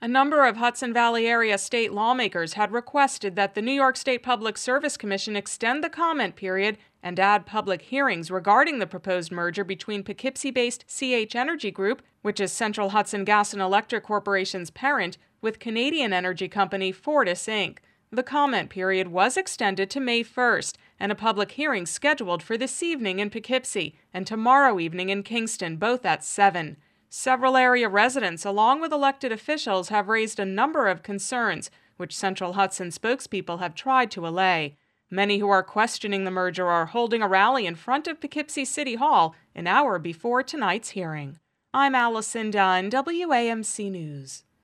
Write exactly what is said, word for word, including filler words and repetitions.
A number of Hudson Valley area state lawmakers had requested that the New York State Public Service Commission extend the comment period and add public hearings regarding the proposed merger between Poughkeepsie-based C H Energy Group, which is Central Hudson Gas and Electric Corporation's parent, with Canadian energy company Fortis, Incorporated. The comment period was extended to May first, and a public hearing scheduled for this evening in Poughkeepsie and tomorrow evening in Kingston, both at seven. Several area residents, along with elected officials, have raised a number of concerns, which Central Hudson spokespeople have tried to allay. Many who are questioning the merger are holding a rally in front of Poughkeepsie City Hall an hour before tonight's hearing. I'm Allison Dunn, W A M C News.